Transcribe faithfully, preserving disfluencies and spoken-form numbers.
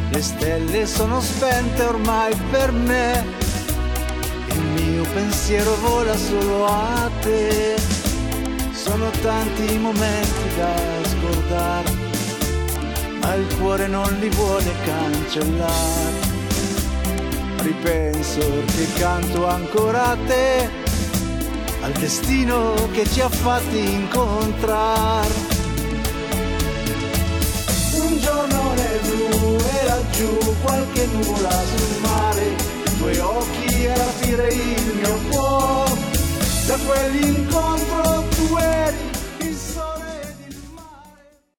Le stelle sono spente ormai per me, il mio pensiero vola solo a te. Sono tanti i momenti da scordare, ma il cuore non li vuole cancellare. Ripenso che canto ancora a te, al destino che ci ha fatti incontrare. Un giorno nel blu e laggiù qualche nuvola sul mare, i tuoi occhi e rapire il mio cuore. Da quell'incontro tu eri